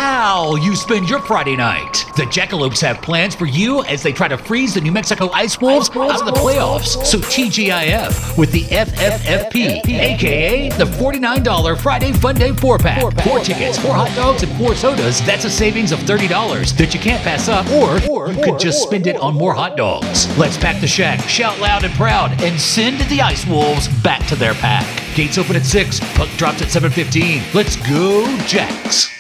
how you spend your Friday night. The Jackalopes have plans for you as they try to freeze the New Mexico Ice Wolves out of the playoffs. So TGIF with the FFFP, aka the $49 Friday Fun Day 4-pack. 4 tickets, 4 hot dogs, and 4 sodas. That's a savings of $30 that you can't pass up, or you could just spend it on more hot dogs. Let's pack the shack, shout loud and proud, and send the Ice Wolves back to their pack. Gates open at 6, puck drops at 7:15. Let's go, Jacks.